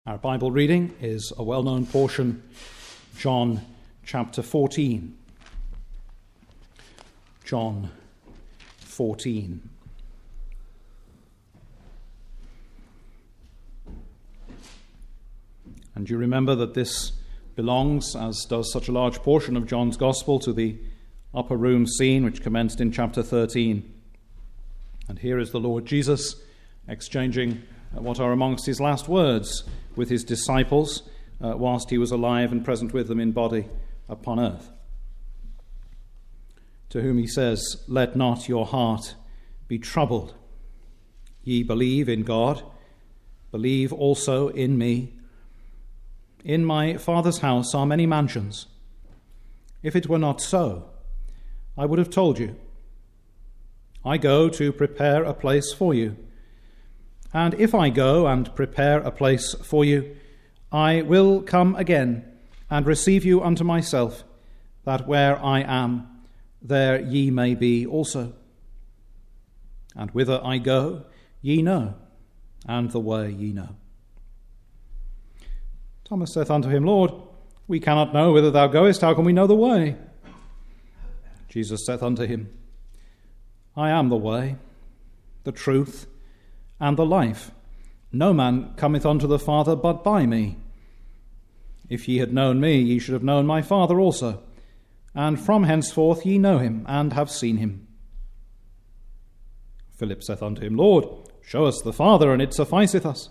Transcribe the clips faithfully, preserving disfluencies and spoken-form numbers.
Our Bible reading is a well-known portion, John chapter fourteen. John fourteen. And you remember that this belongs, as does such a large portion of John's Gospel, to the upper room scene which commenced in chapter thirteen. And here is the Lord Jesus exchanging what are amongst his last words with his disciples uh, whilst he was alive and present with them in body upon earth. To whom he says, "Let not your heart be troubled. Ye believe in God, believe also in me. In my Father's house are many mansions. If it were not so, I would have told you. I go to prepare a place for you. And if I go and prepare a place for you, I will come again and receive you unto myself, that where I am, there ye may be also. And whither I go, ye know, and the way ye know." Thomas saith unto him, "Lord, we cannot know whither thou goest. How can we know the way?" Jesus saith unto him, "I am the way, the truth, and the life. No man cometh unto the Father but by me. If ye had known me, ye should have known my Father also. And from henceforth ye know him, and have seen him." Philip saith unto him, "Lord, show us the Father, and it sufficeth us."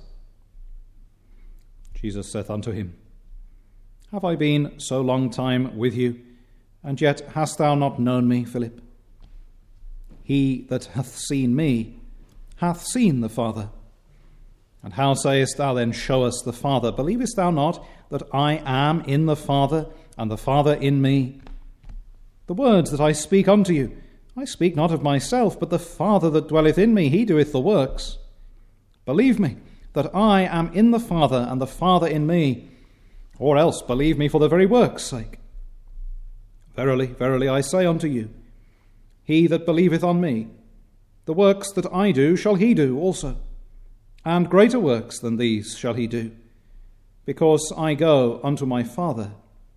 Jesus saith unto him, "Have I been so long time with you, and yet hast thou not known me, Philip? He that hath seen me hath seen the Father. And how sayest thou then, Show us the Father? Believest thou not that I am in the Father, and the Father in me? The words that I speak unto you, I speak not of myself, but the Father that dwelleth in me, he doeth the works. Believe me that I am in the Father, and the Father in me, or else believe me for the very works' sake. Verily, verily, I say unto you, he that believeth on me, the works that I do shall he do also, and greater works than these shall he do, because I go unto my Father.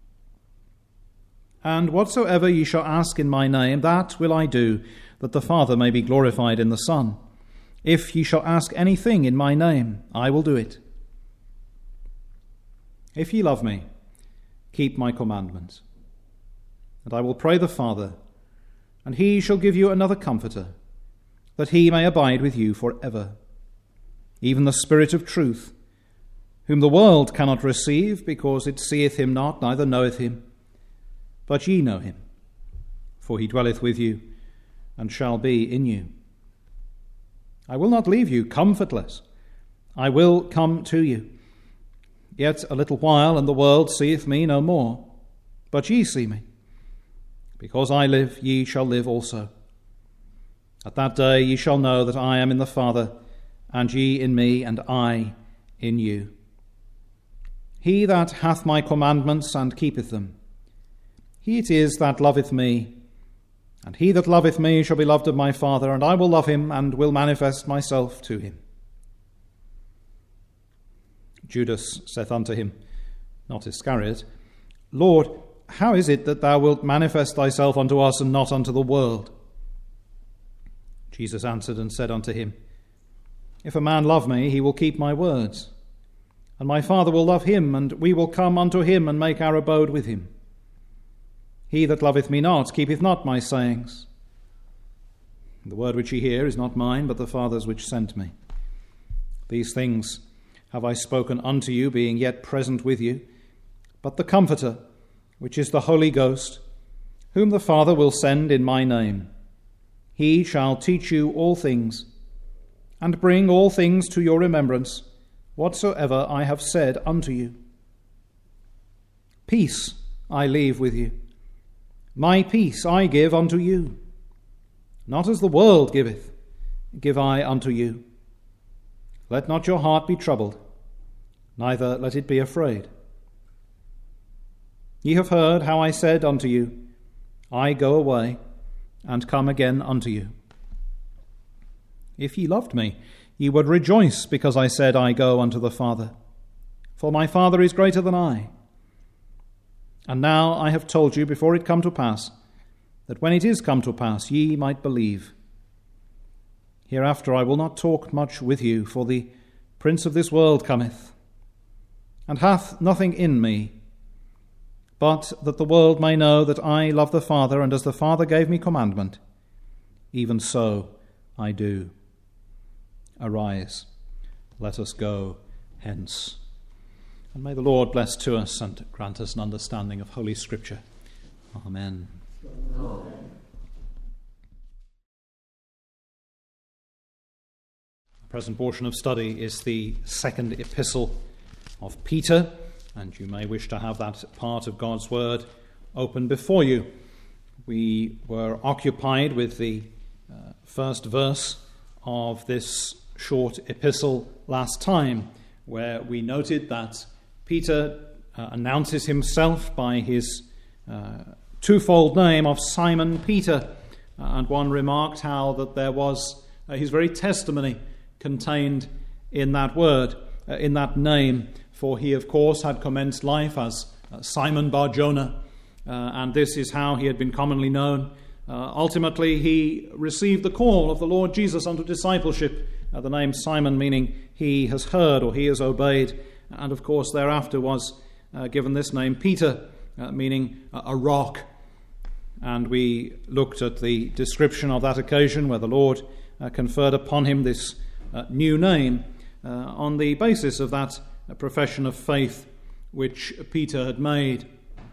And whatsoever ye shall ask in my name, that will I do, that the Father may be glorified in the Son. If ye shall ask anything in my name, I will do it. If ye love me, keep my commandments. And I will pray the Father, and he shall give you another Comforter, that he may abide with you for ever, even the Spirit of truth, whom the world cannot receive, because it seeth him not, neither knoweth him. But ye know him, for he dwelleth with you, and shall be in you. I will not leave you comfortless. I will come to you. Yet a little while, and the world seeth me no more. But ye see me. Because I live, ye shall live also. At that day ye shall know that I am in the Father, and ye in me, and I in you. He that hath my commandments and keepeth them, he it is that loveth me. And he that loveth me shall be loved of my Father, and I will love him, and will manifest myself to him." Judas saith unto him, not Iscariot, "Lord, how is it that thou wilt manifest thyself unto us, and not unto the world?" Jesus answered and said unto him, "If a man love me, he will keep my words. And my Father will love him, and we will come unto him, and make our abode with him. He that loveth me not keepeth not my sayings. The word which ye hear is not mine, but the Father's which sent me. These things have I spoken unto you, being yet present with you. But the Comforter, which is the Holy Ghost, whom the Father will send in my name, he shall teach you all things, and bring all things to your remembrance, whatsoever I have said unto you. Peace I leave with you. My peace I give unto you. Not as the world giveth, give I unto you. Let not your heart be troubled, neither let it be afraid. Ye have heard how I said unto you, I go away, and come again unto you. If ye loved me, ye would rejoice, because I said, I go unto the Father. for my Father is greater than I. And now I have told you before it come to pass, that when it is come to pass, ye might believe. Hereafter I will not talk much with you, for the prince of this world cometh, and hath nothing in me, but that the world may know that I love the Father, and as the Father gave me commandment, even so I do. Arise, let us go hence. And may the Lord bless to us and grant us an understanding of Holy Scripture. Amen. Amen. The present portion of study is the second epistle of Peter, and you may wish to have that part of God's Word open before you. We were occupied with the uh, first verse of this short epistle last time, where we noted that Peter uh, announces himself by his uh, twofold name of Simon Peter, uh, and one remarked how that there was uh, his very testimony contained in that word, uh, in that name, for he of course had commenced life as uh, Simon Bar-Jonah, uh, and this is how he had been commonly known. Uh, ultimately he received the call of the Lord Jesus unto discipleship, uh, the name Simon meaning he has heard or he has obeyed. And of course, thereafter was uh, given this name Peter, uh, meaning uh, a rock. And we looked at the description of that occasion where the Lord uh, conferred upon him this uh, new name uh, on the basis of that uh, profession of faith which Peter had made.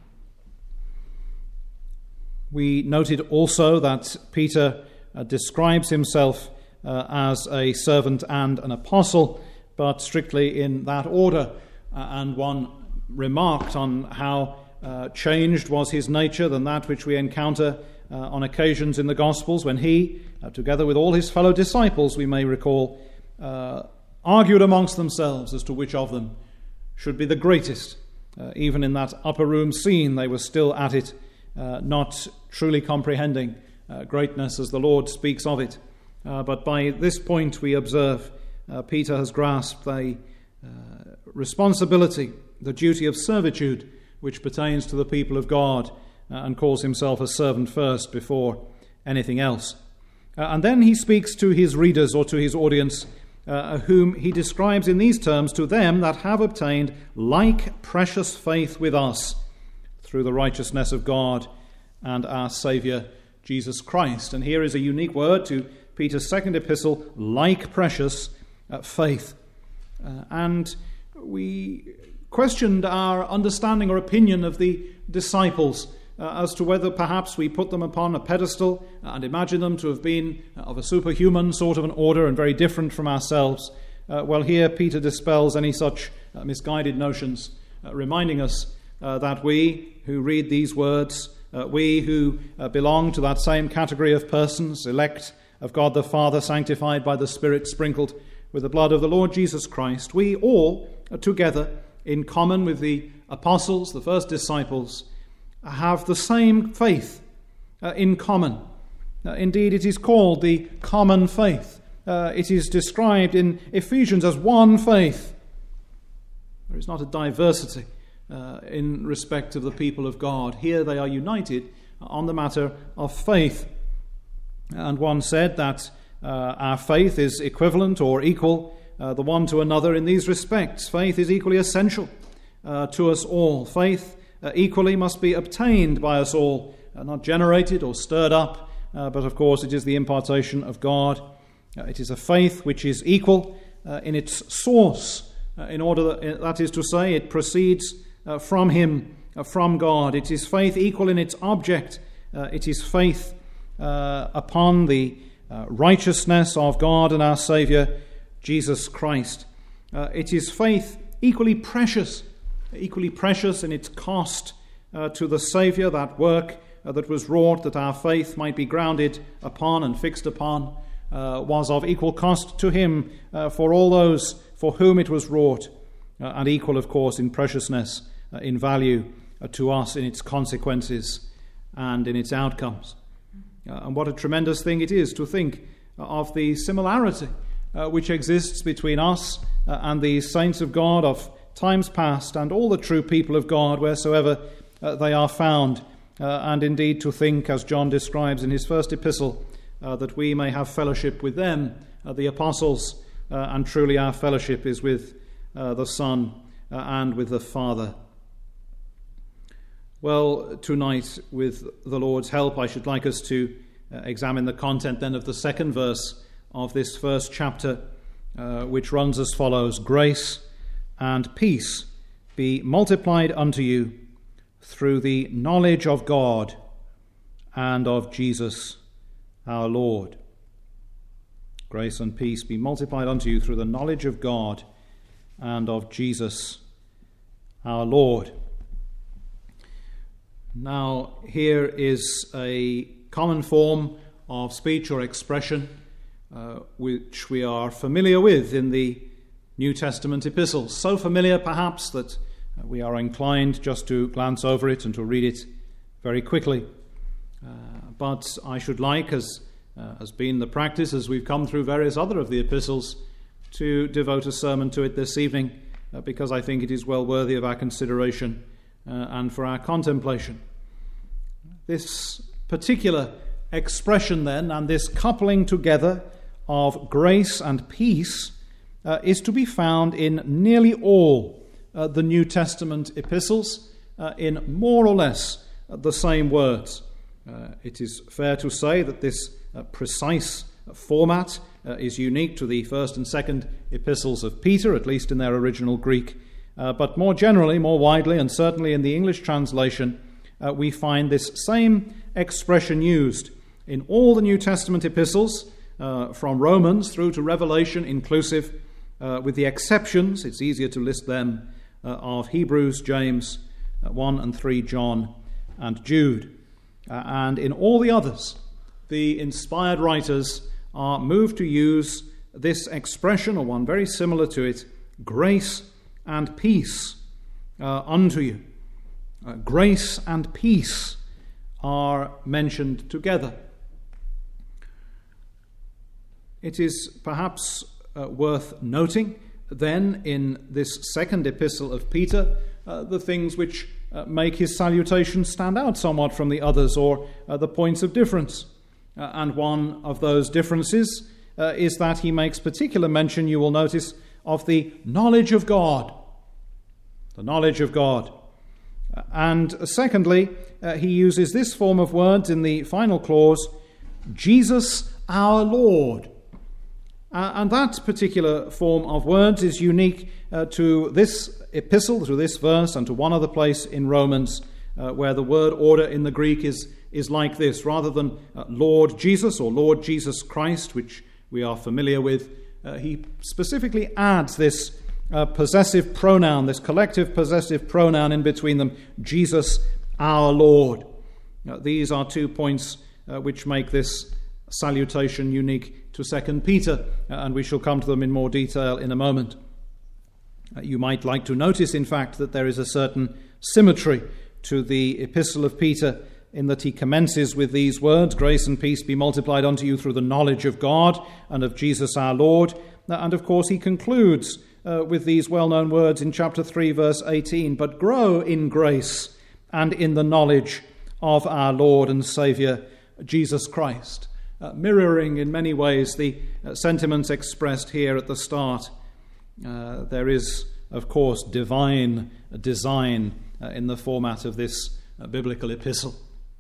We noted also that Peter uh, describes himself uh, as a servant and an apostle, but strictly in that order. Uh, and one remarked on how uh, changed was his nature than that which we encounter uh, on occasions in the Gospels, when he, uh, together with all his fellow disciples, we may recall, uh, argued amongst themselves as to which of them should be the greatest. Uh, even in that upper room scene, they were still at it, uh, not truly comprehending uh, greatness as the Lord speaks of it. Uh, but by this point we observe Uh, Peter has grasped the uh, responsibility, the duty of servitude which pertains to the people of God, uh, and calls himself a servant first before anything else. Uh, and then he speaks to his readers or to his audience, uh, whom he describes in these terms: to them that have obtained like precious faith with us through the righteousness of God and our Saviour Jesus Christ. And here is a unique word to Peter's second epistle: like precious Uh, faith. Uh, and we questioned our understanding or opinion of the disciples uh, as to whether perhaps we put them upon a pedestal and imagine them to have been of a superhuman sort of an order and very different from ourselves. Uh, well, here Peter dispels any such uh, misguided notions, uh, reminding us uh, that we who read these words, uh, we who uh, belong to that same category of persons, elect of God the Father, sanctified by the Spirit, sprinkled with the blood of the Lord Jesus Christ, we all uh, together, in common with the apostles, the first disciples, have the same faith uh, in common. Uh, indeed, it is called the common faith. Uh, it is described in Ephesians as one faith. There is not a diversity uh, in respect of the people of God. Here they are united on the matter of faith. And one said that Uh, our faith is equivalent or equal uh, the one to another in these respects. Faith is equally essential uh, to us all. Faith uh, equally must be obtained by us all, uh, not generated or stirred up, uh, but of course it is the impartation of God. Uh, it is a faith which is equal uh, in its source, uh, in order that, that is to say, it proceeds uh, from Him, uh, from God. It is faith equal in its object. Uh, it is faith uh, upon the Uh, righteousness of God and our Saviour, Jesus Christ. Uh, it is faith equally precious, equally precious in its cost uh, to the Saviour, that work uh, that was wrought that our faith might be grounded upon and fixed upon, uh, was of equal cost to him uh, for all those for whom it was wrought, uh, and equal, of course, in preciousness, uh, in value uh, to us in its consequences and in its outcomes. Uh, and what a tremendous thing it is to think of the similarity uh, which exists between us uh, and the saints of God of times past, and all the true people of God, wheresoever uh, they are found, uh, and indeed to think, as John describes in his first epistle, uh, that we may have fellowship with them, uh, the apostles, uh, and truly our fellowship is with uh, the Son uh, and with the Father. Well, tonight, with the Lord's help, I should like us to uh, examine the content then of the second verse of this first chapter, uh, which runs as follows: Grace and peace be multiplied unto you through the knowledge of God and of Jesus our Lord. Grace and peace be multiplied unto you through the knowledge of God and of Jesus our Lord. Now, here is a common form of speech or expression uh, which we are familiar with in the New Testament epistles. So familiar, perhaps, that uh, we are inclined just to glance over it and to read it very quickly. Uh, but I should like, as uh, has been the practice as we've come through various other of the epistles, to devote a sermon to it this evening, uh, because I think it is well worthy of our consideration uh, and for our contemplation. This particular expression then, and this coupling together of grace and peace, uh, is to be found in nearly all uh, the New Testament epistles uh, in more or less uh, the same words. Uh, it is fair to say that this uh, precise format uh, is unique to the first and second epistles of Peter, at least in their original Greek. Uh, but more generally, more widely, and certainly in the English translation, uh, we find this same expression used in all the New Testament epistles, uh, from Romans through to Revelation inclusive, uh, with the exceptions, it's easier to list them, uh, of Hebrews, James, uh, one and three, John, and Jude. Uh, and in all the others, the inspired writers are moved to use this expression, or one very similar to it: grace and peace uh, unto you. Uh, grace and peace are mentioned together. It is perhaps uh, worth noting then in this second epistle of Peter uh, the things which uh, make his salutation stand out somewhat from the others, or uh, the points of difference. Uh, and one of those differences uh, is that he makes particular mention, you will notice, of the knowledge of God. The knowledge of God. Uh, and secondly, uh, he uses this form of words in the final clause: Jesus our Lord. Uh, and that particular form of words is unique uh, to this epistle, to this verse, and to one other place in Romans, uh, where the word order in the Greek is, is like this. Rather than uh, Lord Jesus or Lord Jesus Christ, which we are familiar with, uh, he specifically adds this uh, possessive pronoun, this collective possessive pronoun in between them: Jesus our Lord. Uh, these are two points uh, which make this salutation unique to Second Peter, uh, and we shall come to them in more detail in a moment. Uh, you might like to notice, in fact, that there is a certain symmetry to the epistle of Peter, in that he commences with these words: grace and peace be multiplied unto you through the knowledge of God and of Jesus our Lord. Uh, and of course he concludes uh, with these well-known words in chapter three, verse eighteen: but grow in grace and in the knowledge of our Lord and Saviour Jesus Christ. Uh, mirroring in many ways the uh, sentiments expressed here at the start. Uh, there is, of course, divine design uh, in the format of this uh, biblical epistle.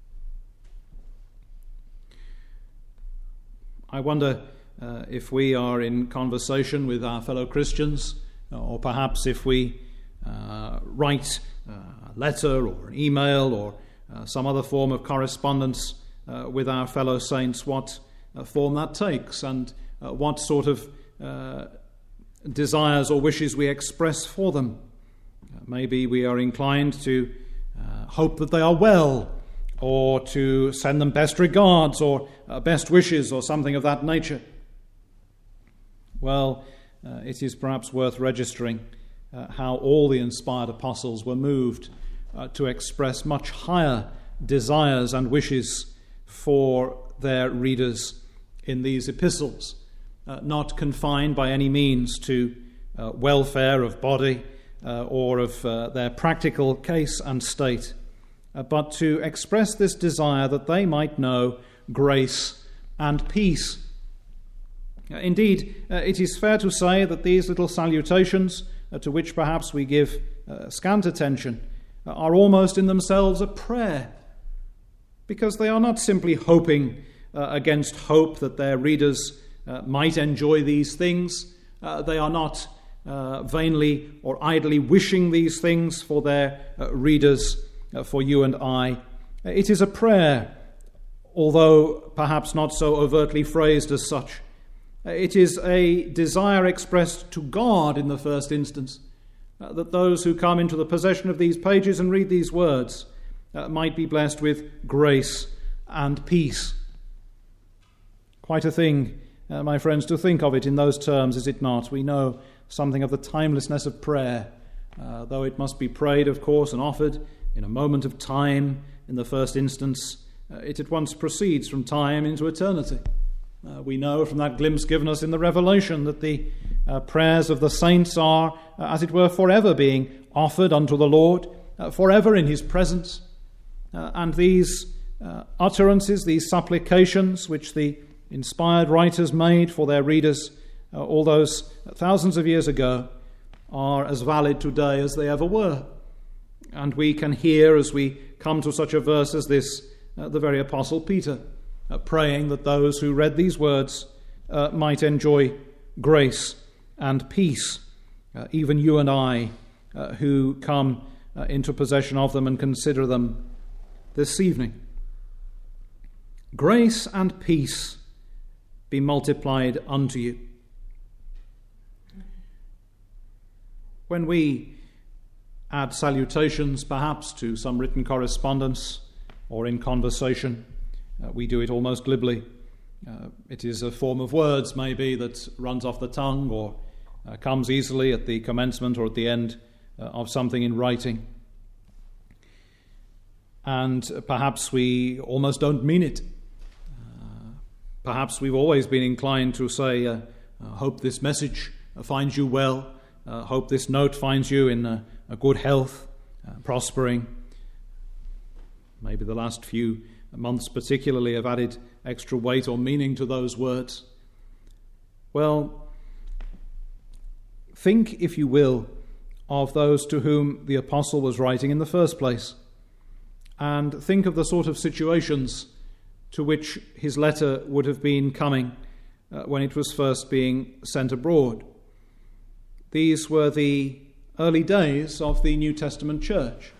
I wonder uh, if we are in conversation with our fellow Christians, or perhaps if we uh, write a letter or an email or uh, some other form of correspondence Uh, with our fellow saints, what uh, form that takes, and uh, what sort of uh, desires or wishes we express for them. Uh, maybe we are inclined to uh, hope that they are well, or to send them best regards or uh, best wishes or something of that nature. Well, uh, it is perhaps worth registering uh, how all the inspired apostles were moved uh, to express much higher desires and wishes for their readers in these epistles, uh, not confined by any means to uh, welfare of body uh, or of uh, their practical case and state, uh, but to express this desire that they might know grace and peace. Uh, indeed, uh, it is fair to say that these little salutations, uh, to which perhaps we give uh, scant attention, uh, are almost in themselves a prayer, because they are not simply hoping uh, against hope that their readers uh, might enjoy these things. Uh, they are not uh, vainly or idly wishing these things for their uh, readers, uh, for you and I. It is a prayer, although perhaps not so overtly phrased as such. It is a desire expressed to God in the first instance, uh, that those who come into the possession of these pages and read these words uh, might be blessed with grace and peace. Quite a thing, uh, my friends, to think of it in those terms, is it not? We know something of the timelessness of prayer, uh, though it must be prayed, of course, and offered in a moment of time in the first instance. Uh, it at once proceeds from time into eternity. Uh, we know from that glimpse given us in the Revelation that the uh, prayers of the saints are, uh, as it were, forever being offered unto the Lord, uh, forever in his presence. Uh, and these uh, utterances, these supplications which the inspired writers made for their readers uh, all those thousands of years ago, are as valid today as they ever were. And we can hear, as we come to such a verse as this, uh, the very Apostle Peter uh, praying that those who read these words uh, might enjoy grace and peace, uh, even you and I uh, who come uh, into possession of them and consider them this evening. Grace and peace be multiplied unto you. When we add salutations perhaps to some written correspondence or in conversation, uh, we do it almost glibly. Uh, it is a form of words maybe that runs off the tongue or uh, comes easily at the commencement or at the end uh, of something in writing. And perhaps we almost don't mean it. Uh, perhaps we've always been inclined to say, uh, uh, hope this message uh, finds you well, uh, hope this note finds you in uh, a good health, uh, prospering. Maybe the last few months particularly have added extra weight or meaning to those words. Well, think, if you will, of those to whom the apostle was writing in the first place, and think of the sort of situations to which his letter would have been coming uh, when it was first being sent abroad. These were the early days of the New Testament church,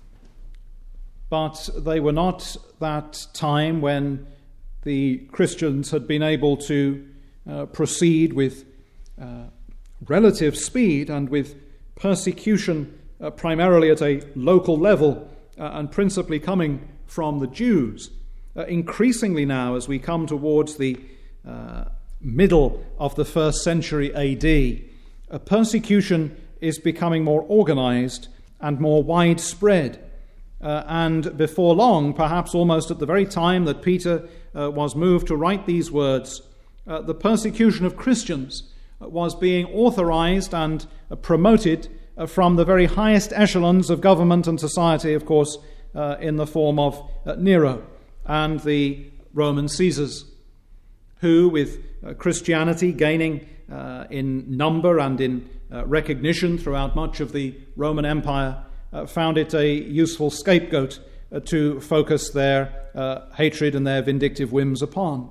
but they were not that time when the Christians had been able to uh, proceed with uh, relative speed and with persecution uh, primarily at a local level uh, and principally coming from the Jews. Uh, increasingly now, as we come towards the uh, middle of the first century A D, uh, persecution is becoming more organized and more widespread. Uh, and before long, perhaps almost at the very time that Peter uh, was moved to write these words, uh, the persecution of Christians uh, was being authorized and uh, promoted uh, from the very highest echelons of government and society, of course, uh, in the form of uh, Nero and the Roman Caesars, who, with uh, Christianity gaining uh, in number and in uh, recognition throughout much of the Roman Empire, Uh, found it a useful scapegoat uh, to focus their uh, hatred and their vindictive whims upon.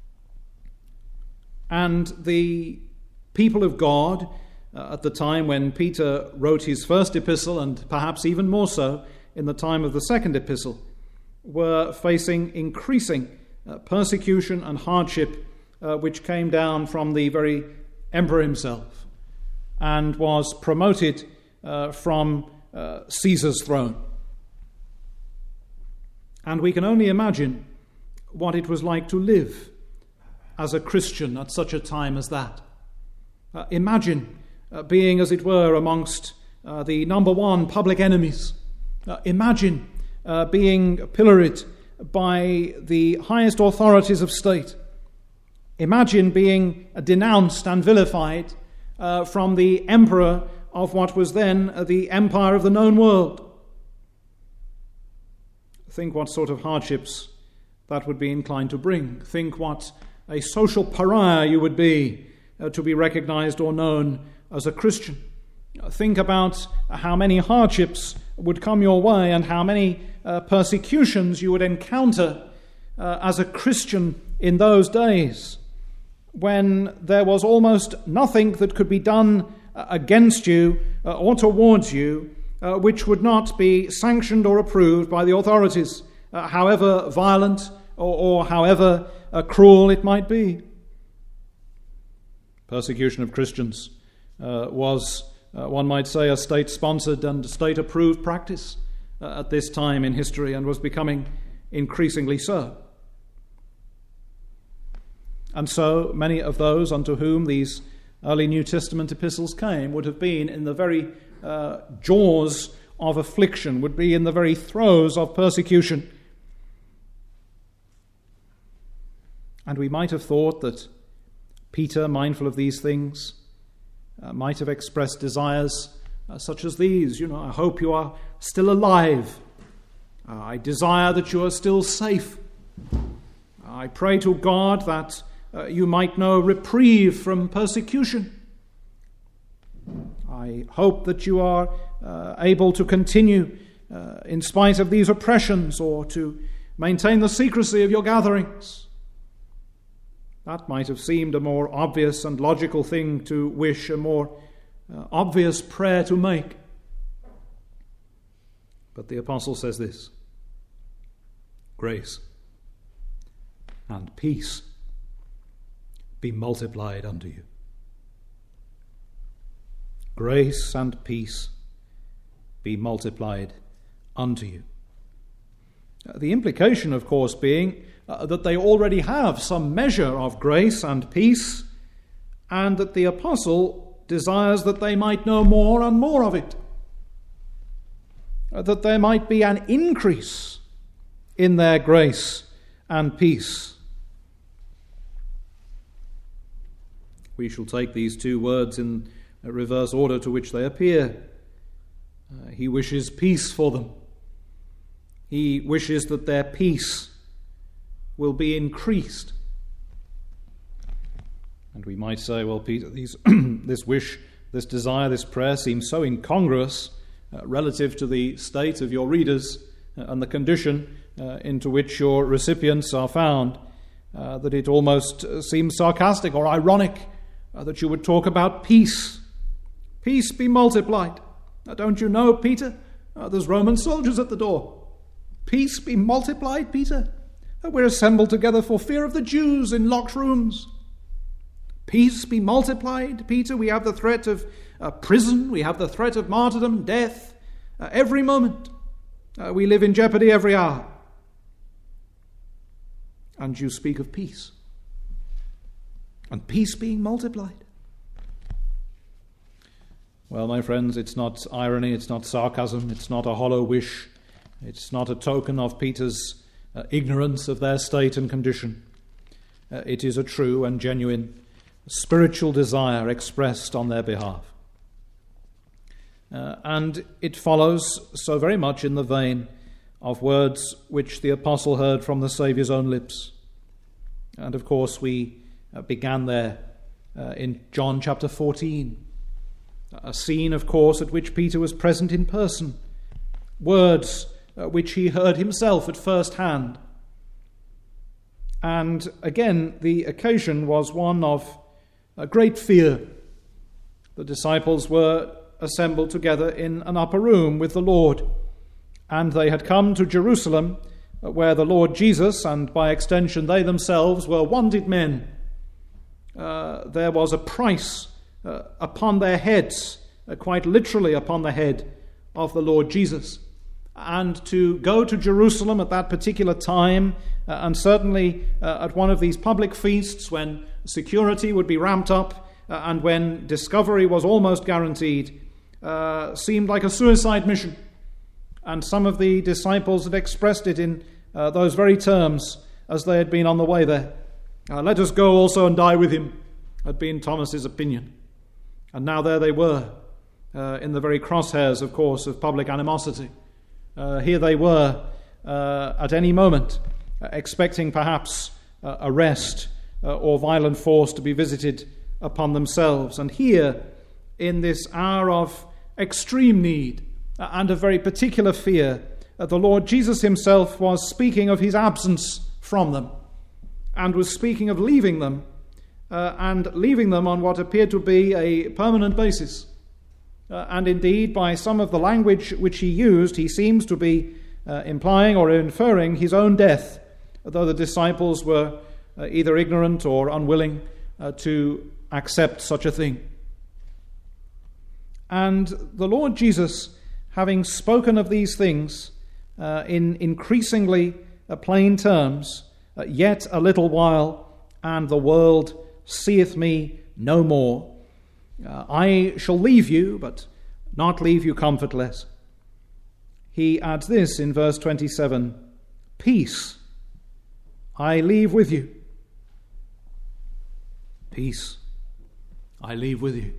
And the people of God, uh, at the time when Peter wrote his first epistle, and perhaps even more so in the time of the second epistle, were facing increasing uh, persecution and hardship, uh, which came down from the very emperor himself and was promoted uh, from Uh, Caesar's throne. And we can only imagine what it was like to live as a Christian at such a time as that. Uh, imagine uh, being, as it were, amongst uh, the number one public enemies. Uh, imagine uh, being pilloried by the highest authorities of state. Imagine being uh, denounced and vilified uh, from the emperor of what was then the empire of the known world. Think what sort of hardships that would be inclined to bring. Think what a social pariah you would be uh, to be recognized or known as a Christian. Think about how many hardships would come your way and how many uh, persecutions you would encounter uh, as a Christian in those days, when there was almost nothing that could be done uh, against you uh, or towards you uh, which would not be sanctioned or approved by the authorities, uh, however violent or, or however uh, cruel it might be. Persecution of Christians uh, was, uh, one might say, a state-sponsored and state-approved practice uh, at this time in history, and was becoming increasingly so. And so many of those unto whom these early New Testament epistles came would have been in the very uh, jaws of affliction, would be in the very throes of persecution. And we might have thought that Peter, mindful of these things, uh, might have expressed desires uh, such as these. You know, I hope you are still alive. Uh, I desire that you are still safe. I pray to God that uh, you might know reprieve from persecution. I hope that you are uh, able to continue uh, in spite of these oppressions, or to maintain the secrecy of your gatherings. That might have seemed a more obvious and logical thing to wish, a more uh, obvious prayer to make. But the apostle says this: grace and peace be multiplied unto you. Grace and peace be multiplied unto you. Uh, the implication, of course, being Uh, that they already have some measure of grace and peace, and that the apostle desires that they might know more and more of it, uh, that there might be an increase in their grace and peace. We shall take these two words in a reverse order to which they appear. Uh, he wishes peace for them. He wishes that their peace will be increased. And we might say, well, Peter, these, this wish, this desire, this prayer seems so incongruous uh, relative to the state of your readers uh, and the condition uh, into which your recipients are found, uh, that it almost uh, seems sarcastic or ironic uh, that you would talk about peace. Peace be multiplied. Now, don't you know, Peter, uh, there's Roman soldiers at the door. Peace be multiplied, Peter. We're assembled together for fear of the Jews in locked rooms. Peace be multiplied, Peter. We have the threat of uh, prison. We have the threat of martyrdom, death, uh, every moment. Uh, we live in jeopardy every hour. And you speak of peace. And peace being multiplied. Well, my friends, it's not irony, it's not sarcasm, it's not a hollow wish. It's not a token of Peter's Uh, ignorance of their state and condition. Uh, it is a true and genuine spiritual desire expressed on their behalf. Uh, and it follows so very much in the vein of words which the apostle heard from the Saviour's own lips. And of course we uh, began there uh, in John chapter fourteen. A scene, of course, at which Peter was present in person. Words Uh, which he heard himself at first hand. And again, the occasion was one of a great fear. The disciples were assembled together in an upper room with the Lord, and they had come to Jerusalem, where the Lord Jesus, and by extension they themselves, were wanted men. Uh, there was a price uh, upon their heads, uh, quite literally upon the head of the Lord Jesus. And to go to Jerusalem at that particular time, uh, and certainly uh, at one of these public feasts when security would be ramped up uh, and when discovery was almost guaranteed, uh, seemed like a suicide mission. And some of the disciples had expressed it in uh, those very terms as they had been on the way there. Uh, Let us go also and die with him, had been Thomas's opinion. And now there they were, uh, in the very crosshairs, of course, of public animosity. Uh, here they were uh, at any moment, uh, expecting perhaps uh, arrest uh, or violent force to be visited upon themselves. And here, in this hour of extreme need uh, and of very particular fear, uh, the Lord Jesus himself was speaking of his absence from them, and was speaking of leaving them, uh, and leaving them on what appeared to be a permanent basis. Uh, and indeed, by some of the language which he used, he seems to be uh, implying or inferring his own death, though the disciples were uh, either ignorant or unwilling uh, to accept such a thing. And the Lord Jesus, having spoken of these things uh, in increasingly uh, plain terms, uh, yet a little while, and the world seeth me no more. Uh, I shall leave you, but not leave you comfortless. He adds this in verse twenty-seven, peace I leave with you. Peace I leave with you.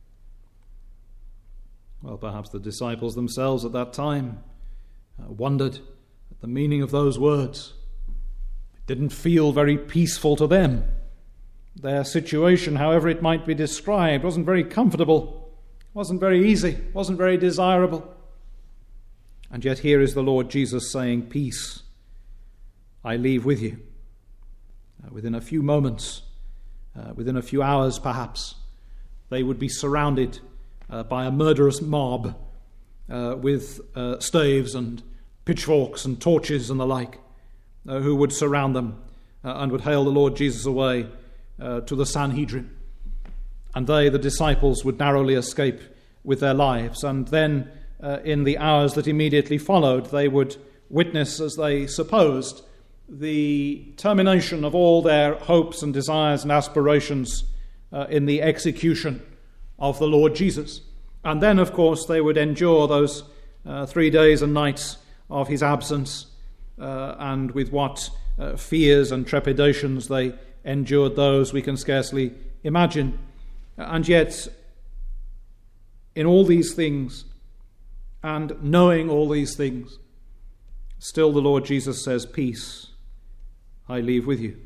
Well, perhaps the disciples themselves at that time uh, wondered at the meaning of those words. It didn't feel very peaceful to them. Their situation, however it might be described, wasn't very comfortable, wasn't very easy, wasn't very desirable. And yet here is the Lord Jesus saying, peace I leave with you. Uh, within a few moments, uh, within a few hours perhaps, they would be surrounded uh, by a murderous mob uh, with uh, staves and pitchforks and torches and the like, uh, who would surround them uh, and would hale the Lord Jesus away uh, to the Sanhedrin. And they, the disciples, would narrowly escape with their lives. And then uh, in the hours that immediately followed, they would witness, as they supposed, the termination of all their hopes and desires and aspirations uh, in the execution of the Lord Jesus. And then, of course, they would endure those uh, three days and nights of his absence, uh, and with what uh, fears and trepidations they endured those we can scarcely imagine. And yet, in all these things, and knowing all these things, still the Lord Jesus says, peace I leave with you.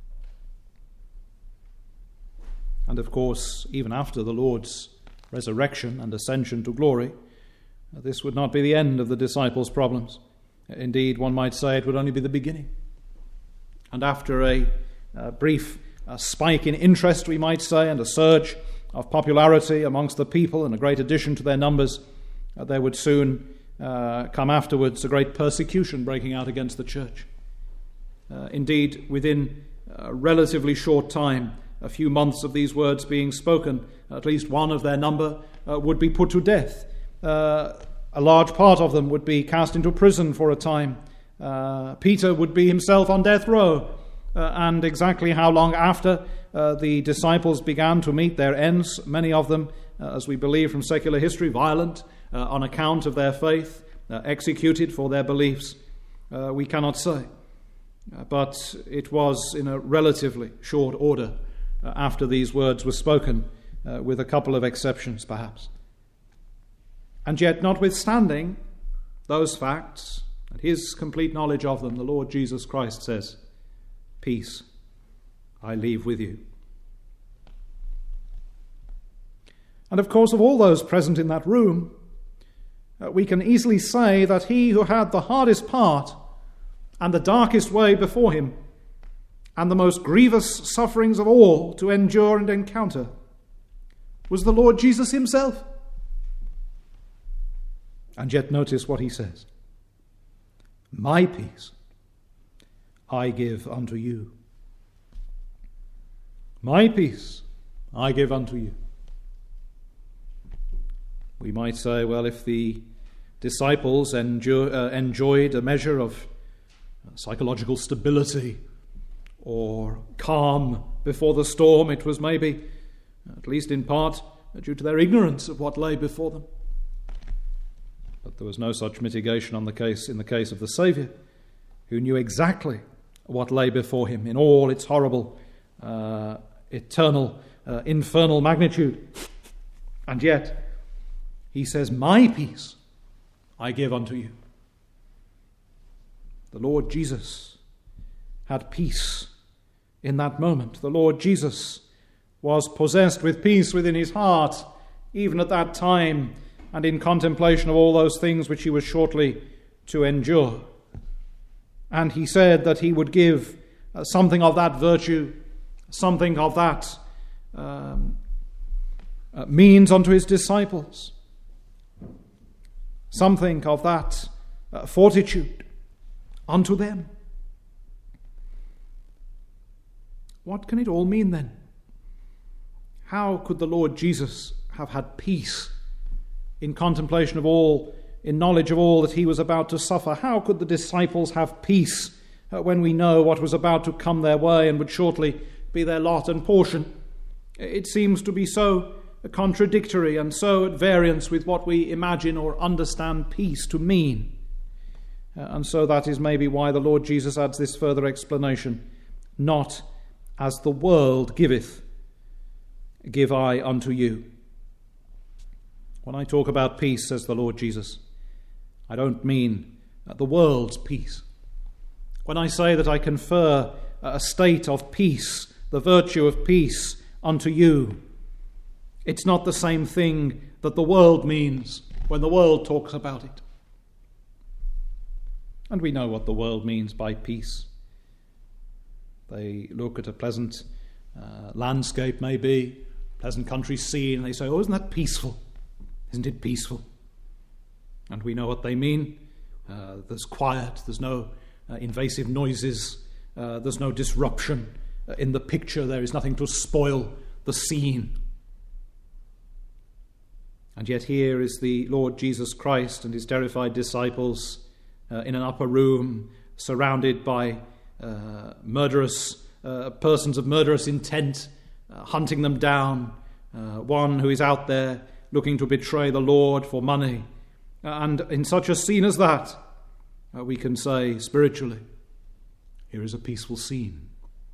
And of course, even after the Lord's resurrection and ascension to glory, this would not be the end of the disciples' problems. Indeed, one might say it would only be the beginning. And after a, a brief a spike in interest, we might say, and a surge of popularity amongst the people and a great addition to their numbers, uh, there would soon uh, come afterwards a great persecution breaking out against the church. Uh, indeed, within a relatively short time, a few months of these words being spoken, at least one of their number uh, would be put to death. Uh, a large part of them would be cast into prison for a time. Uh, Peter would be himself on death row. Uh, and exactly how long after uh, the disciples began to meet their ends, many of them, uh, as we believe from secular history, violent uh, on account of their faith, uh, executed for their beliefs, uh, we cannot say. Uh, but it was in a relatively short order uh, after these words were spoken, uh, with a couple of exceptions perhaps. And yet, notwithstanding those facts and his complete knowledge of them, the Lord Jesus Christ says, peace I leave with you. And of course, of all those present in that room, uh, we can easily say that he who had the hardest part and the darkest way before him, and the most grievous sufferings of all to endure and encounter, was the Lord Jesus himself. And yet notice what he says. My peace I give unto you. My peace I give unto you. We might say, well, if the disciples enjoy, uh, enjoyed a measure of psychological stability or calm before the storm, it was maybe, at least in part, due to their ignorance of what lay before them. But there was no such mitigation on the case in the case of the Saviour, who knew exactly what lay before him in all its horrible, uh, eternal, uh, infernal magnitude. And yet, He says, "My peace I give unto you." The Lord Jesus had peace in that moment. The Lord Jesus was possessed with peace within his heart, even at that time, and in contemplation of all those things which he was shortly to endure. And he said that he would give uh, something of that virtue, something of that um, uh, means unto his disciples, something of that uh, fortitude unto them. What can it all mean then? How could the Lord Jesus have had peace in contemplation of all, in knowledge of all that he was about to suffer? How could the disciples have peace uh, when we know what was about to come their way and would shortly be their lot and portion? It seems to be so contradictory and so at variance with what we imagine or understand peace to mean. Uh, and so that is maybe why the Lord Jesus adds this further explanation: "Not as the world giveth, give I unto you." When I talk about peace, says the Lord Jesus, I don't mean the world's peace. When I say that I confer a state of peace, the virtue of peace, unto you, it's not the same thing that the world means when the world talks about it. And we know what the world means by peace. They look at a pleasant uh, landscape, maybe, pleasant country scene, and they say, "Oh, isn't that peaceful? Isn't it peaceful?" And we know what they mean. Uh, there's quiet, there's no uh, invasive noises, uh, there's no disruption uh, in the picture, there is nothing to spoil the scene. And yet here is the Lord Jesus Christ and his terrified disciples uh, in an upper room, surrounded by uh, murderous uh, persons of murderous intent, uh, hunting them down. Uh, one who is out there looking to betray the Lord for money. Uh, and in such a scene as that, uh, we can say spiritually, here is a peaceful scene.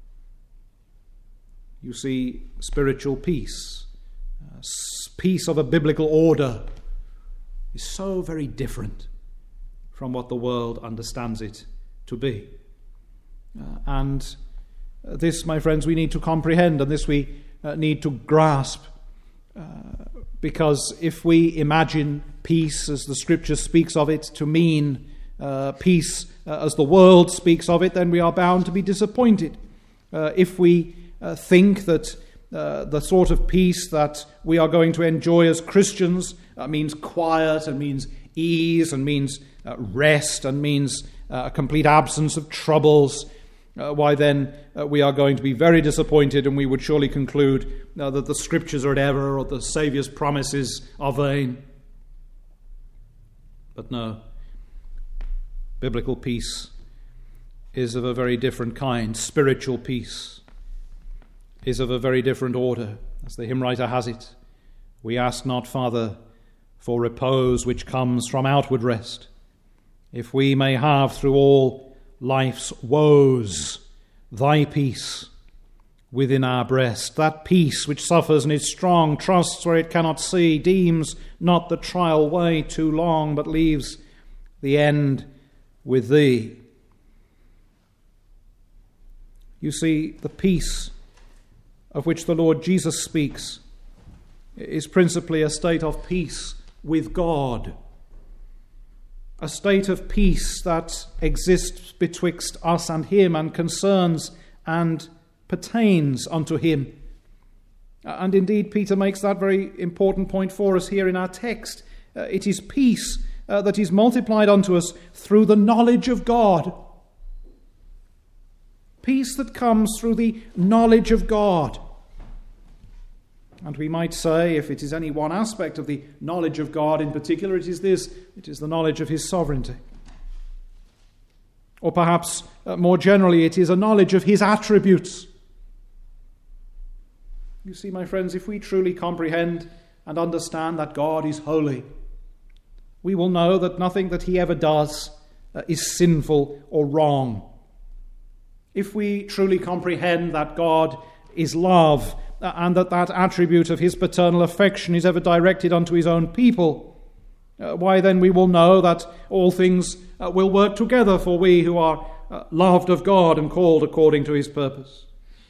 You see, spiritual peace, uh, peace of a biblical order, is so very different from what the world understands it to be. Uh, and this, my friends, we need to comprehend, and this we uh, need to grasp, uh, because if we imagine peace as the Scripture speaks of it to mean uh, peace uh, as the world speaks of it, then we are bound to be disappointed. Uh, if we uh, think that uh, the sort of peace that we are going to enjoy as Christians uh, means quiet and means ease and means uh, rest and means uh, a complete absence of troubles, Uh, why then uh, we are going to be very disappointed, and we would surely conclude uh, that the Scriptures are in error or the Saviour's promises are vain. But no, biblical peace is of a very different kind. Spiritual peace is of a very different order. As the hymn writer has it, "We ask not, Father, for repose which comes from outward rest, if we may have through all life's woes thy peace within our breast, that peace which suffers and is strong, trusts where it cannot see, deems not the trial way too long, but leaves the end with thee." You see, the peace of which the Lord Jesus speaks is principally a state of peace with God, a state of peace that exists betwixt us and him and concerns and pertains unto him. And indeed, Peter makes that very important point for us here in our text. Uh, it is peace uh, that is multiplied unto us through the knowledge of God. Peace that comes through the knowledge of God. And we might say, if it is any one aspect of the knowledge of God in particular, it is this: it is the knowledge of his sovereignty. Or perhaps uh, more generally, it is a knowledge of his attributes. You see, my friends, if we truly comprehend and understand that God is holy, we will know that nothing that he ever does uh, is sinful or wrong. If we truly comprehend that God is love, and that that attribute of his paternal affection is ever directed unto his own people, Uh, why then we will know that all things uh, will work together for we who are uh, loved of God and called according to his purpose.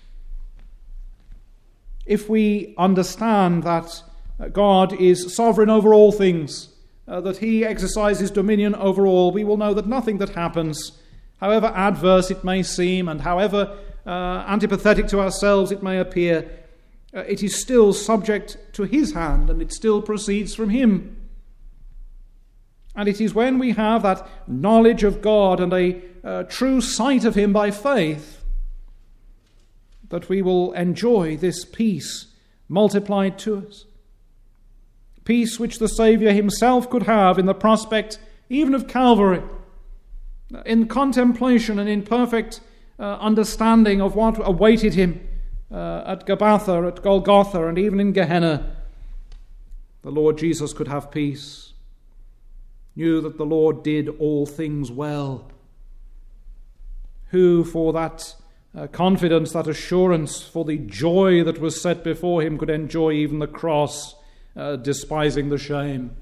If we understand that uh, God is sovereign over all things, uh, that he exercises dominion over all, we will know that nothing that happens, however adverse it may seem and however uh, antipathetic to ourselves it may appear, uh, it is still subject to his hand and it still proceeds from him. And it is when we have that knowledge of God and a uh, true sight of him by faith that we will enjoy this peace multiplied to us. Peace which the Saviour himself could have in the prospect even of Calvary, in contemplation and in perfect uh, understanding of what awaited him uh, at Gabbatha, at Golgotha, and even in Gehenna. The Lord Jesus could have peace, knew that the Lord did all things well, who for that uh, confidence, that assurance, for the joy that was set before him, could enjoy even the cross, uh, despising the shame.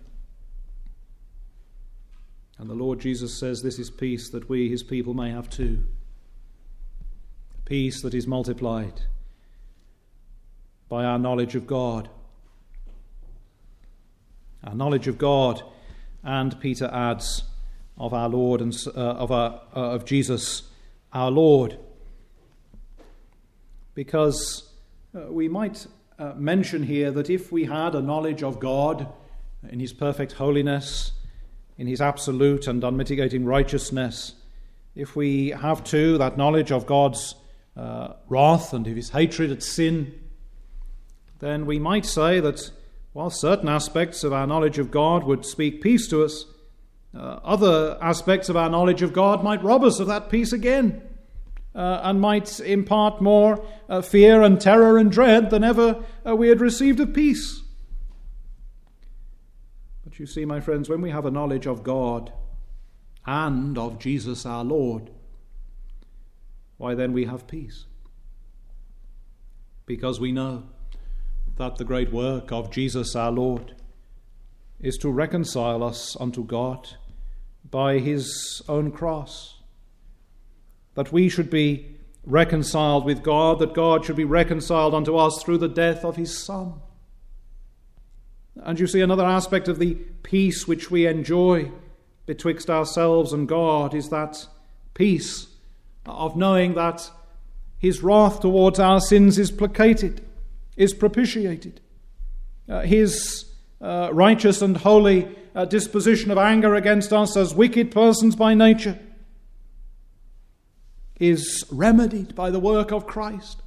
And the Lord Jesus says this is peace that we, his people, may have too. Peace that is multiplied by our knowledge of God. Our knowledge of God, and Peter adds, of our Lord and uh, of our uh, of Jesus, our Lord. Because uh, we might uh, mention here that if we had a knowledge of God in his perfect holiness, in his absolute and unmitigating righteousness, if we have too that knowledge of God's uh, wrath and of his hatred at sin, then we might say that while certain aspects of our knowledge of God would speak peace to us, uh, other aspects of our knowledge of God might rob us of that peace again, uh, and might impart more uh, fear and terror and dread than ever uh, we had received of peace. But you see, my friends, when we have a knowledge of God and of Jesus our Lord, why then we have peace. Because we know that the great work of Jesus our Lord is to reconcile us unto God by his own cross. That we should be reconciled with God, that God should be reconciled unto us through the death of his Son. And you see, another aspect of the peace which we enjoy betwixt ourselves and God is that peace of knowing that his wrath towards our sins is placated, is propitiated. Uh, his uh, righteous and holy uh, disposition of anger against us as wicked persons by nature is remedied by the work of Christ.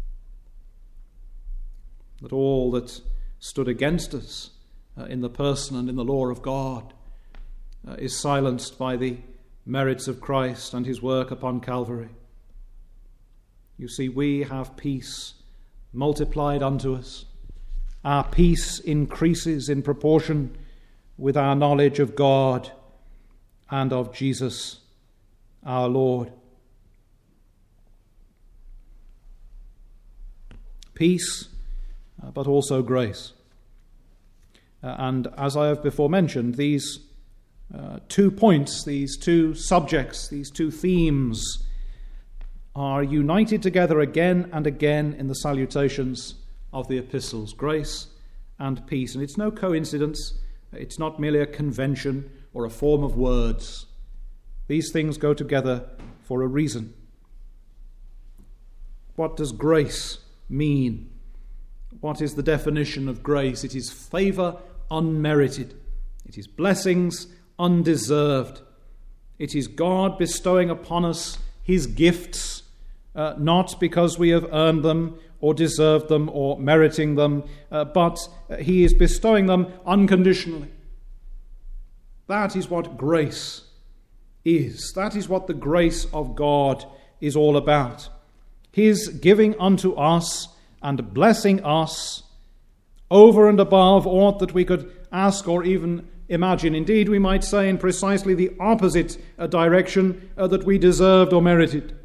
That all that stood against us uh, in the person and in the law of God uh, is silenced by the merits of Christ and his work upon Calvary. You see, we have peace multiplied unto us. Our peace increases in proportion with our knowledge of God and of Jesus our Lord. Peace, uh, but also grace. Uh, and as I have before mentioned, these uh, two points, these two subjects, these two themes are united together again and again in the salutations of the epistles, grace and peace. And it's no coincidence, it's not merely a convention or a form of words. These things go together for a reason. What does grace mean? What is the definition of grace? It is favour unmerited. It is blessings undeserved. It is God bestowing upon us his gifts, uh, not because we have earned them or deserved them or meriting them, uh, but he is bestowing them unconditionally. That is what grace is. That is what the grace of God is all about. His giving unto us and blessing us over and above aught that we could ask or even imagine. Indeed, we might say in precisely the opposite uh, direction uh, that we deserved or merited.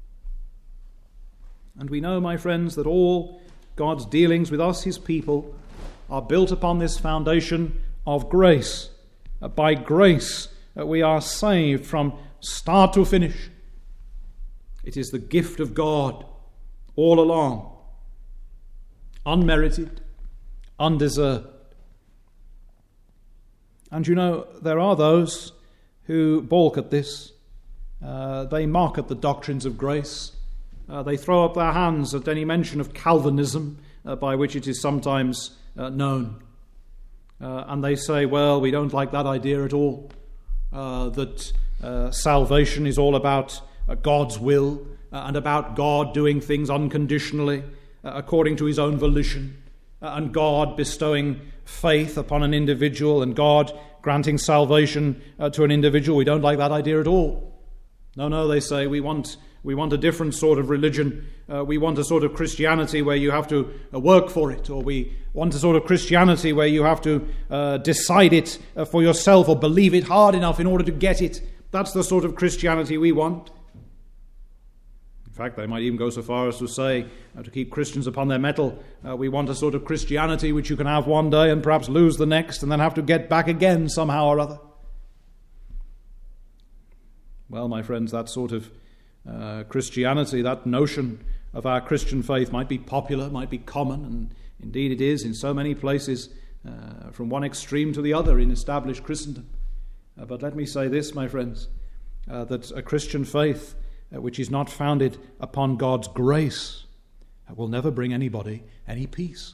And we know, my friends, that all God's dealings with us, his people, are built upon this foundation of grace. Uh, by grace, uh, we are saved from start to finish. It is the gift of God all along, unmerited, undeserved. And you know, there are those who balk at this. Uh, they mock at the doctrines of grace. Uh, they throw up their hands at any mention of Calvinism, uh, by which it is sometimes uh, known. Uh, and they say, well, we don't like that idea at all, uh, that uh, salvation is all about uh, God's will uh, and about God doing things unconditionally, uh, according to his own volition, uh, and God bestowing faith upon an individual and God granting salvation uh, to an individual. We don't like that idea at all. No, no, they say, we want we want a different sort of religion. Uh, we want a sort of Christianity where you have to uh, work for it, or we want a sort of Christianity where you have to uh, decide it uh, for yourself or believe it hard enough in order to get it. That's the sort of Christianity we want. In fact, they might even go so far as to say, uh, to keep Christians upon their mettle, uh, we want a sort of Christianity which you can have one day and perhaps lose the next and then have to get back again somehow or other. Well, my friends, that sort of uh, Christianity, that notion of our Christian faith might be popular, might be common, and indeed it is in so many places, uh, from one extreme to the other in established Christendom. Uh, but let me say this, my friends, uh, that a Christian faith uh, which is not founded upon God's grace uh, will never bring anybody any peace.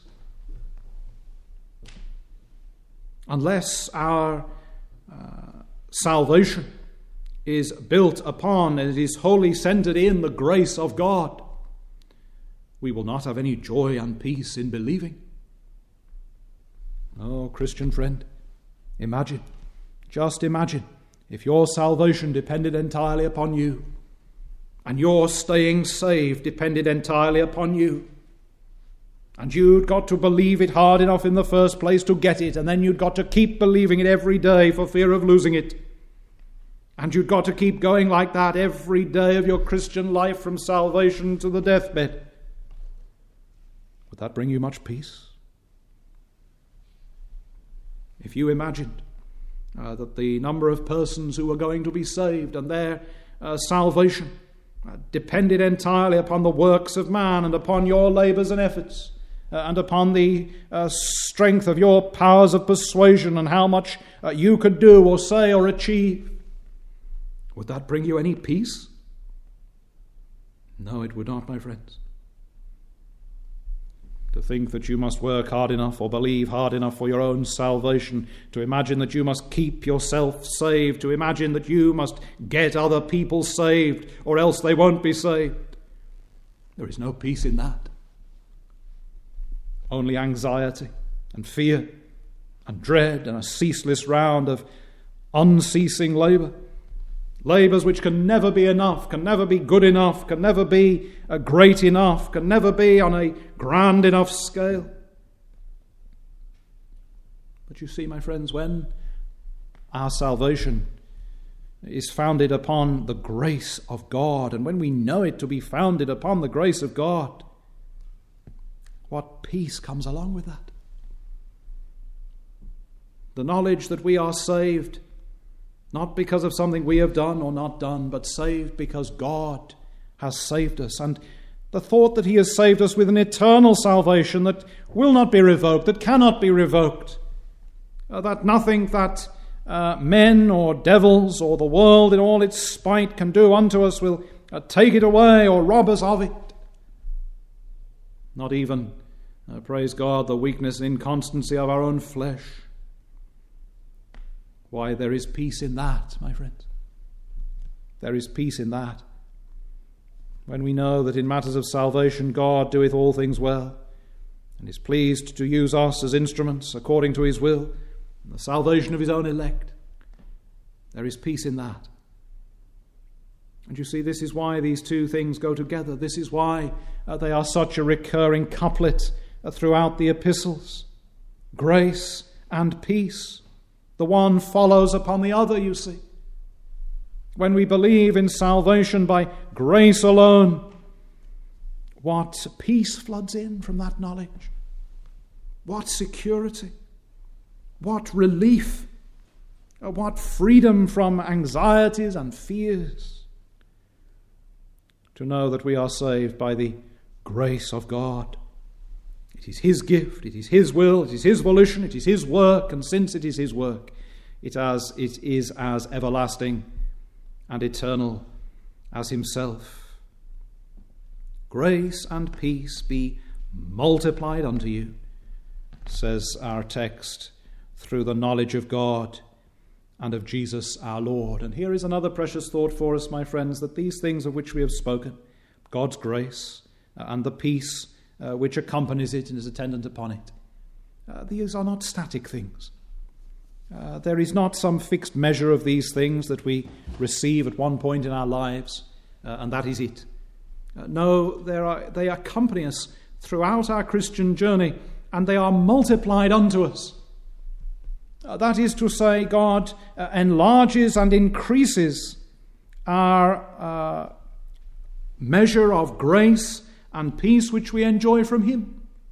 Unless our uh, salvation is built upon and it is wholly centered in the grace of God, we will not have any joy and peace in believing. Oh, Christian friend, imagine, just imagine, if your salvation depended entirely upon you, and your staying saved depended entirely upon you, and you'd got to believe it hard enough in the first place to get it, and then you'd got to keep believing it every day for fear of losing it. And you've got to keep going like that every day of your Christian life from salvation to the deathbed. Would that bring you much peace? If you imagined uh, that the number of persons who were going to be saved and their uh, salvation uh, depended entirely upon the works of man and upon your labours and efforts uh, and upon the uh, strength of your powers of persuasion and how much uh, you could do or say or achieve, would that bring you any peace? No, it would not, my friends. To think that you must work hard enough or believe hard enough for your own salvation, to imagine that you must keep yourself saved, to imagine that you must get other people saved or else they won't be saved. There is no peace in that. Only anxiety and fear and dread and a ceaseless round of unceasing labour. Labours which can never be enough, can never be good enough, can never be uh, great enough, can never be on a grand enough scale. But you see, my friends, when our salvation is founded upon the grace of God, and when we know it to be founded upon the grace of God, what peace comes along with that? The knowledge that we are saved not because of something we have done or not done, but saved because God has saved us. And the thought that he has saved us with an eternal salvation that will not be revoked, that cannot be revoked, uh, that nothing that uh, men or devils or the world in all its spite can do unto us will uh, take it away or rob us of it. Not even, uh, praise God, the weakness and inconstancy of our own flesh. Why, there is peace in that, my friends. There is peace in that. When we know that in matters of salvation God doeth all things well, and is pleased to use us as instruments according to his will, in the salvation of his own elect, there is peace in that. And you see, this is why these two things go together. This is why uh, they are such a recurring couplet uh, throughout the epistles. Grace and peace. The one follows upon the other, you see. When we believe in salvation by grace alone, what peace floods in from that knowledge. What security. What relief. Uh, what freedom from anxieties and fears. To know that we are saved by the grace of God. It is his gift, it is his will, it is his volition, it is his work, and since it is his work, it, as, it is as everlasting and eternal as himself. Grace and peace be multiplied unto you, says our text, through the knowledge of God and of Jesus our Lord. And here is another precious thought for us, my friends, that these things of which we have spoken, God's grace uh, and the peace uh, which accompanies it and is attendant upon it, uh, these are not static things. Uh, there is not some fixed measure of these things that we receive at one point in our lives, uh, and that is it. Uh, no, there are, they accompany us throughout our Christian journey, and they are multiplied unto us. Uh, that is to say, God uh, enlarges and increases our uh, measure of grace and peace which we enjoy from him.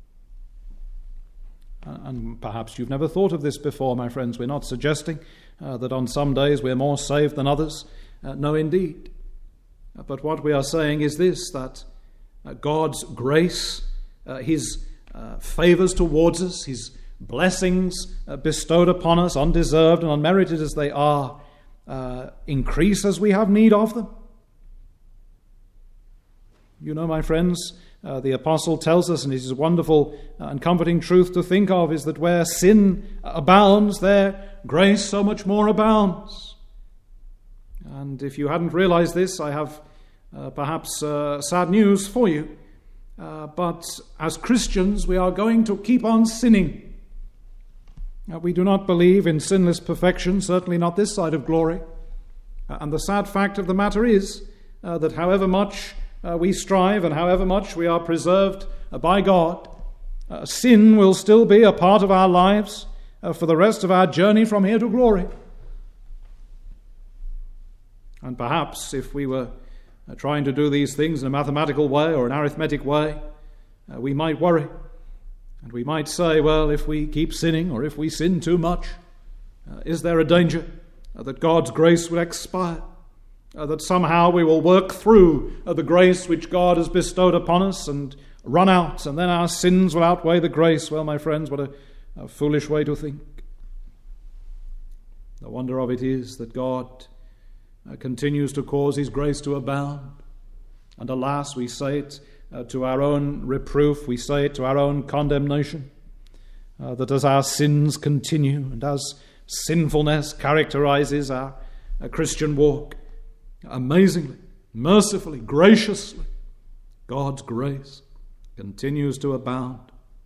And perhaps you've never thought of this before, my friends. We're not suggesting uh, that on some days we're more saved than others. Uh, no, indeed. Uh, but what we are saying is this, that uh, God's grace, uh, his uh, favours towards us, his blessings uh, bestowed upon us, undeserved and unmerited as they are, uh, increase as we have need of them. You know, my friends, Uh, the apostle tells us, and it is a wonderful uh, and comforting truth to think of, is that where sin abounds, there grace so much more abounds. And if you hadn't realized this, I have uh, perhaps uh, sad news for you. Uh, but as Christians, we are going to keep on sinning. Uh, we do not believe in sinless perfection, certainly not this side of glory. Uh, and the sad fact of the matter is uh, that however much Uh, we strive and however much we are preserved uh, by God, uh, sin will still be a part of our lives uh, for the rest of our journey from here to glory. And perhaps if we were uh, trying to do these things in a mathematical way or an arithmetic way, uh, we might worry. And we might say, well, if we keep sinning or if we sin too much, uh, is there a danger uh, that God's grace will expire? Uh, that somehow we will work through uh, the grace which God has bestowed upon us and run out, and then our sins will outweigh the grace. Well, my friends, what a, a foolish way to think. The wonder of it is that God uh, continues to cause his grace to abound. And alas, we say it uh, to our own reproof, we say it to our own condemnation, uh, that as our sins continue and as sinfulness characterizes our, our Christian walk, amazingly, mercifully, graciously, God's grace continues to abound.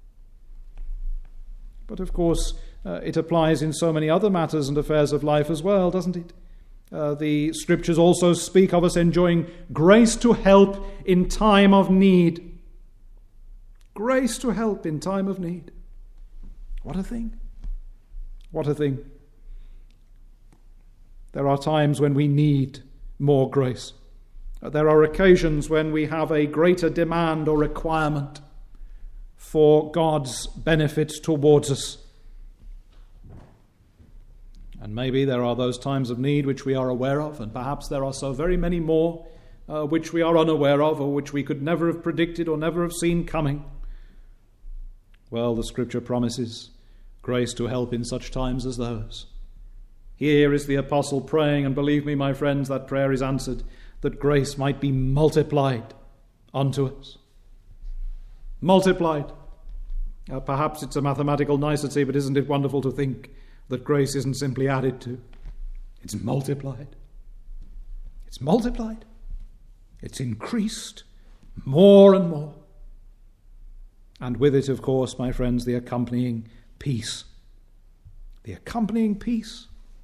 But of course, uh, it applies in so many other matters and affairs of life as well, doesn't it? Uh, the scriptures also speak of us enjoying grace to help in time of need. Grace to help in time of need. What a thing. What a thing. There are times when we need more grace. There are occasions when we have a greater demand or requirement for God's benefits towards us. And maybe there are those times of need which we are aware of, and perhaps there are so very many more uh, which we are unaware of, or which we could never have predicted or never have seen coming. Well, the scripture promises grace to help in such times as those. Here is the apostle praying, and believe me, my friends, that prayer is answered, that grace might be multiplied unto us. Multiplied. Uh, perhaps it's a mathematical nicety, but isn't it wonderful to think that grace isn't simply added to? It's multiplied. It's multiplied. It's increased more and more. And with it, of course, my friends, the accompanying peace. The accompanying peace.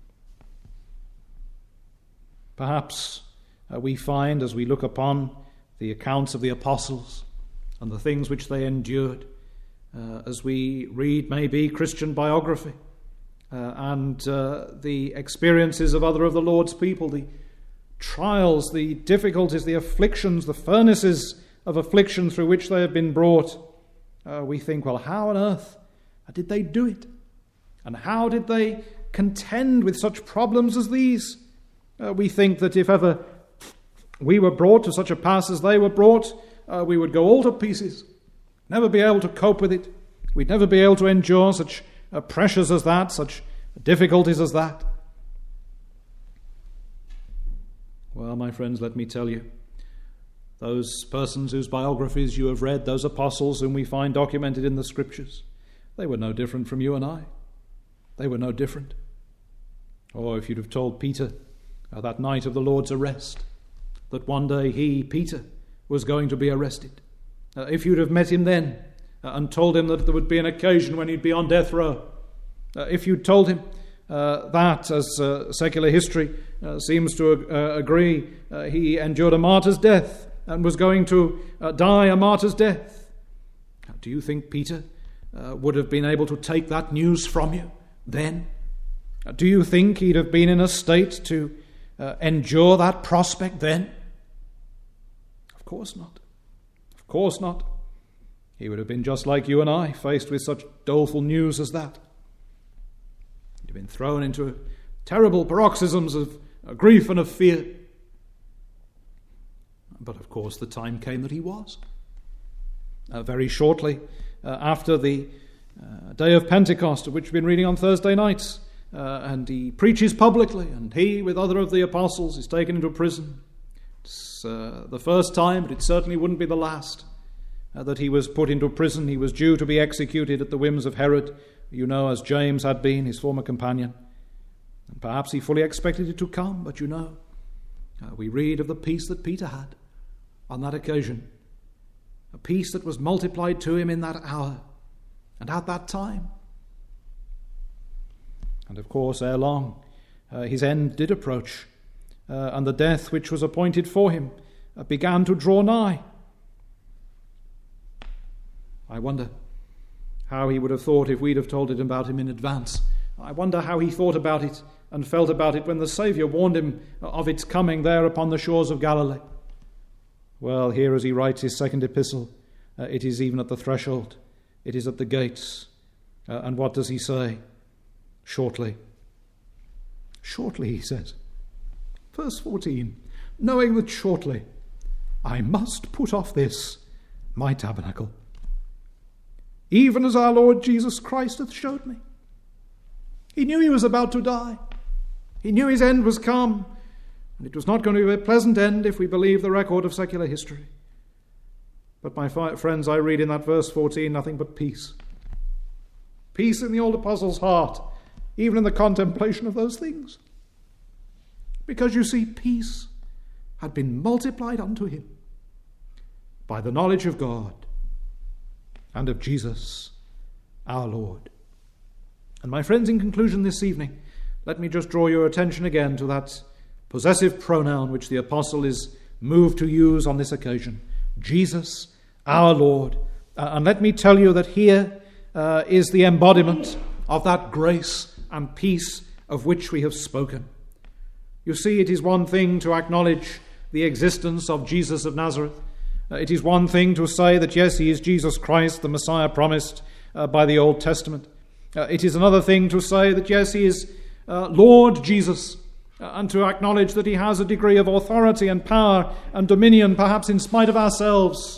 Perhaps uh, we find, as we look upon the accounts of the apostles and the things which they endured, uh, as we read maybe Christian biography uh, and uh, the experiences of other of the Lord's people, the trials, the difficulties, the afflictions, the furnaces of affliction through which they have been brought, uh, we think, well, how on earth did they do it? And how did they contend with such problems as these. Uh, we think that if ever we were brought to such a pass as they were brought, uh, we would go all to pieces, never be able to cope with it. We'd never be able to endure such uh, pressures as that, such difficulties as that. Well, my friends, let me tell you, those persons whose biographies you have read, those apostles whom we find documented in the Scriptures, they were no different from you and I. They were no different. Or if you'd have told Peter uh, that night of the Lord's arrest, that one day he, Peter, was going to be arrested, uh, if you'd have met him then uh, and told him that there would be an occasion when he'd be on death row, uh, if you'd told him uh, that, as uh, secular history uh, seems to uh, agree, uh, he endured a martyr's death and was going to uh, die a martyr's death, do you think Peter uh, would have been able to take that news from you then? Uh, do you think he'd have been in a state to uh, endure that prospect then? Of course not. Of course not. He would have been just like you and I, faced with such doleful news as that. He'd have been thrown into terrible paroxysms of uh, grief and of fear. But of course the time came that he was. Uh, very shortly uh, after the uh, day of Pentecost, of which we've been reading on Thursday nights, uh, and he preaches publicly, and he, with other of the apostles, is taken into prison. It's uh, the first time, but it certainly wouldn't be the last, uh, that he was put into prison. He was due to be executed at the whims of Herod, you know, as James had been, his former companion. And perhaps he fully expected it to come, but you know, uh, we read of the peace that Peter had on that occasion, a peace that was multiplied to him in that hour and at that time. And of course, ere long, uh, his end did approach, uh, and the death which was appointed for him uh, began to draw nigh. I wonder how he would have thought if we'd have told it about him in advance. I wonder how he thought about it and felt about it when the Saviour warned him of its coming there upon the shores of Galilee. Well, here as he writes his second epistle, uh, it is even at the threshold. It is at the gates. Uh, and what does he say? Shortly. Shortly, he says. Verse fourteen, knowing that shortly I must put off this, my tabernacle, even as our Lord Jesus Christ hath showed me. He knew he was about to die. He knew his end was come. And it was not going to be a pleasant end if we believe the record of secular history. But my friends, I read in that verse fourteen nothing but peace. Peace in the old apostle's heart, even in the contemplation of those things. Because you see, peace had been multiplied unto him by the knowledge of God and of Jesus our Lord. And my friends, in conclusion this evening, let me just draw your attention again to that possessive pronoun which the apostle is moved to use on this occasion. Jesus, our Lord. Uh, and let me tell you that here uh, is the embodiment of that grace and peace of which we have spoken. You see, it is one thing to acknowledge the existence of Jesus of Nazareth. Uh, it is one thing to say that, yes, he is Jesus Christ, the Messiah promised uh, by the Old Testament. Uh, it is another thing to say that, yes, he is uh, Lord Jesus, uh, and to acknowledge that he has a degree of authority and power and dominion, perhaps in spite of ourselves.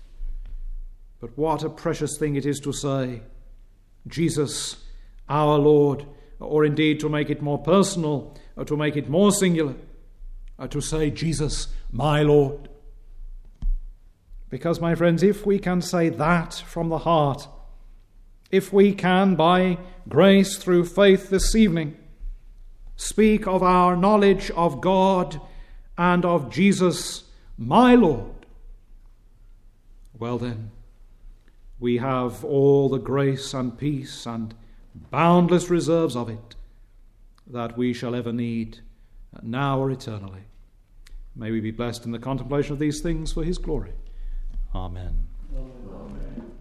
But what a precious thing it is to say, Jesus, our Lord, or indeed to make it more personal, or to make it more singular, or to say, Jesus, my Lord. Because, my friends, if we can say that from the heart, if we can, by grace through faith this evening, speak of our knowledge of God and of Jesus, my Lord, well then, we have all the grace and peace and boundless reserves of it that we shall ever need, now or eternally. May we be blessed in the contemplation of these things for his glory. Amen. Amen.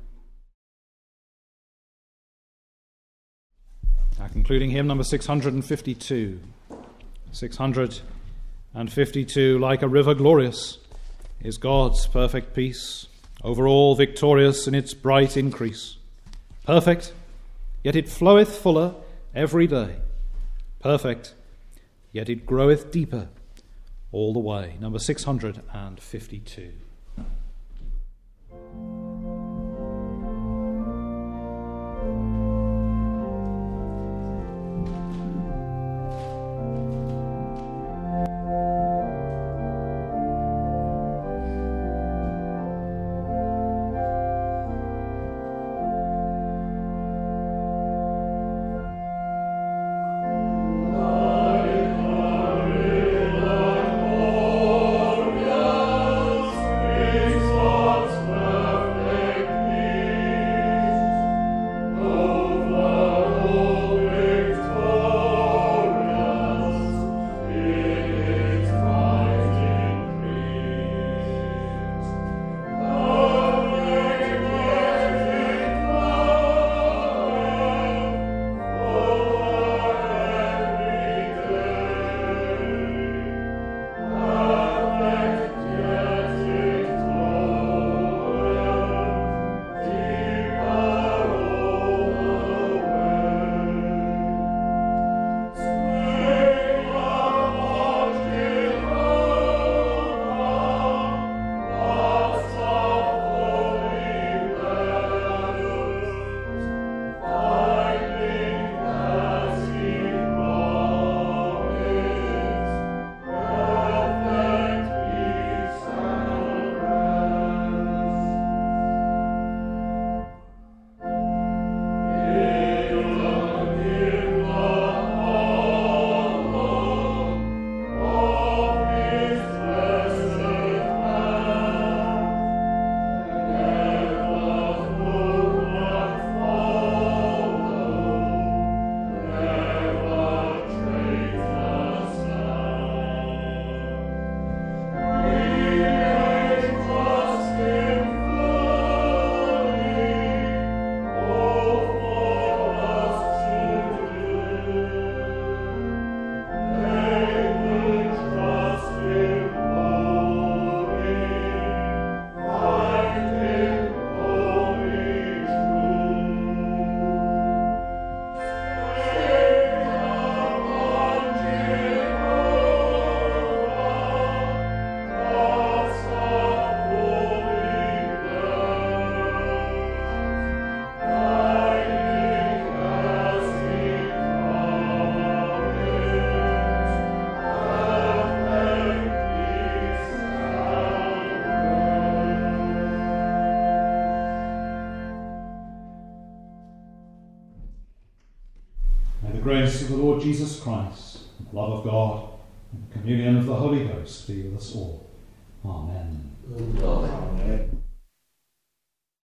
Now concluding hymn number six hundred fifty-two. six hundred fifty-two, like a river glorious, is God's perfect peace, over all victorious in its bright increase. Perfect, yet it floweth fuller every day. perfect, yet it groweth deeper all the way. Number six hundred fifty-two. The grace of the Lord Jesus Christ, the love of God, and the communion of the Holy Ghost be with us all.